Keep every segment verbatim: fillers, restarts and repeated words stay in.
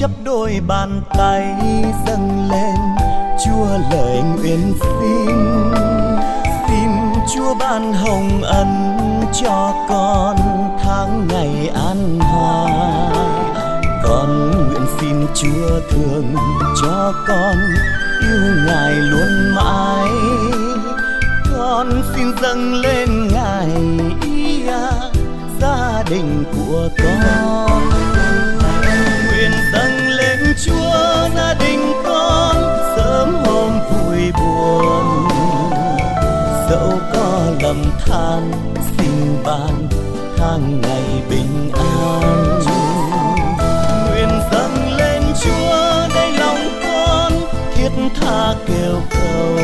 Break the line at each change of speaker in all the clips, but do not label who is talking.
chấp đôi bàn tay dâng lên Chúa lời nguyện xin. Xin Chúa ban hồng ân cho con tháng ngày an hòa. Con nguyện xin Chúa thương cho con yêu Ngài luôn mãi. Con xin dâng lên Ngài ý à, gia đình của con. Nguyện dâng lên Chúa gia đình con sớm hôm vui buồn. Dẫu có lầm than xin ban tháng ngày bình an. Nguyện dâng lên Chúa đây lòng con thiết tha kêu cầu.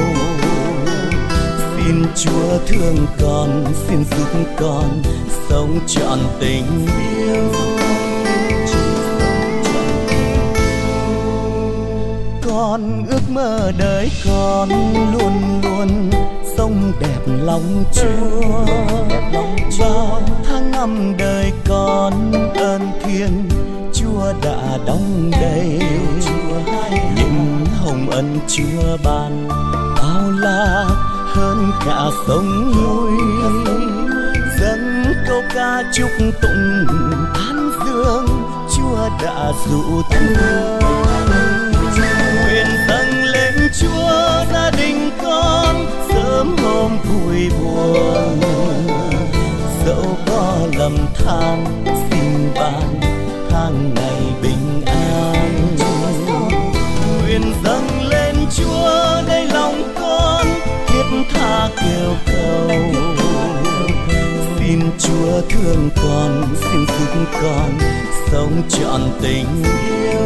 Xin Chúa thương con, xin giúp con sống trọn tình yêu. Con ước mơ đời con luôn luôn sống đẹp lòng Chúa. Vào tháng năm đời con ơn thiên Chúa đã đong đầy. Những hồng ân Chúa ban bao la hơn cả sông núi. Dâng câu ca chúc tụng tán dương Chúa đã dụ thương. Nguyện dâng lên Chúa gia đình con sớm hôm vui buồn. Dẫu có lầm than xin ban tháng ngày bình an. Nguyện dâng lên Chúa đây lòng con thiết tha kêu cầu. Xin Chúa thương con, xin giúp con sống trọn tình yêu.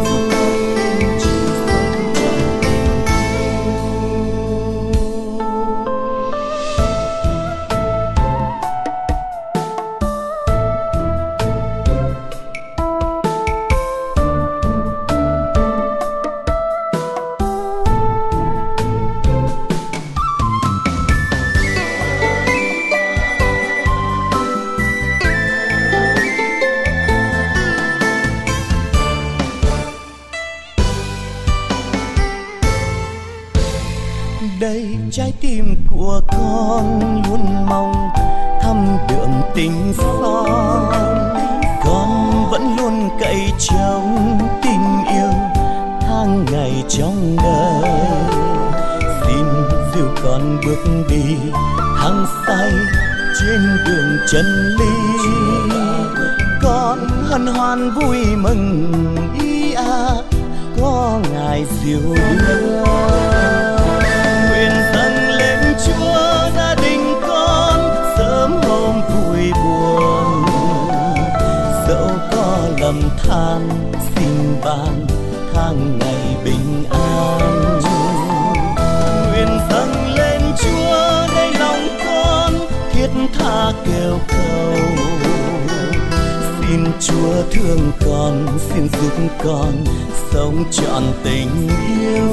Đây trái tim của con luôn mong thăm đượm tình son. Con vẫn luôn cậy trong tình yêu tháng ngày trong đời. Xin dìu con bước đi hăng say trên đường chân lý. Con hân hoan vui mừng ý à, có Ngài dìu đưa. Nguyện dâng lên Chúa gia đình con sớm hôm vui buồn. Dẫu có lầm than xin ban tháng ngày bình an. Nguyện dâng lên Chúa đây lòng con thiết tha kêu cầu. Xin Chúa thương con, xin giúp con sống trọn tình yêu.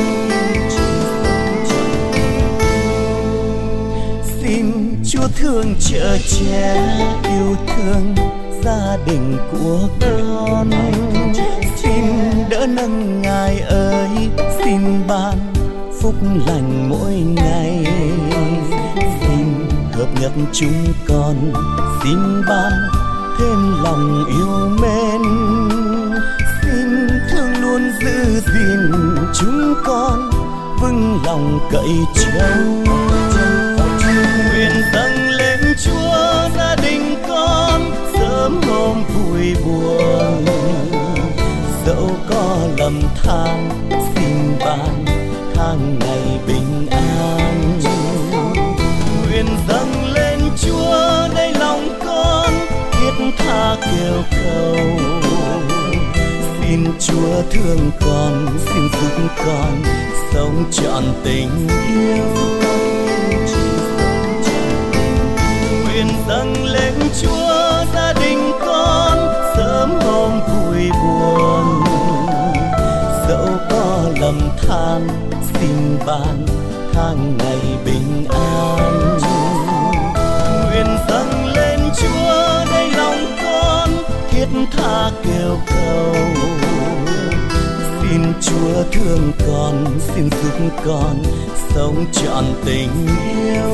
Xin Chúa thương chở che yêu thương gia đình của con. Xin đỡ nâng Ngài ơi, xin ban phúc lành mỗi ngày. Xin hợp nhất chúng con, xin ban thêm lòng yêu mến. Xin thương luôn giữ gìn chúng con vững lòng cậy trông. Nguyện dâng lên Chúa gia đình con sớm hôm vui buồn. Dẫu có lầm than xin ban tháng ngày bình an. Nguyện dâng lên Chúa đây lòng con thiết tha kêu cầu. Xin Chúa thương con, xin giúp con sống trọn tình yêu. Nguyện dâng lên Chúa gia đình con sớm hôm vui buồn. Dẫu có lầm than xin ban tháng ngày bình an. Nguyện dâng lên Chúa đây lòng con thiết tha kêu cầu. Chúa thương con, xin giúp con sống trọn tình yêu.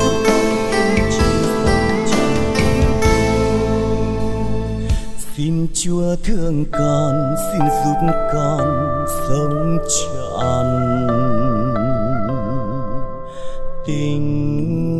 Xin Chúa thương con, xin giúp con sống trọn tình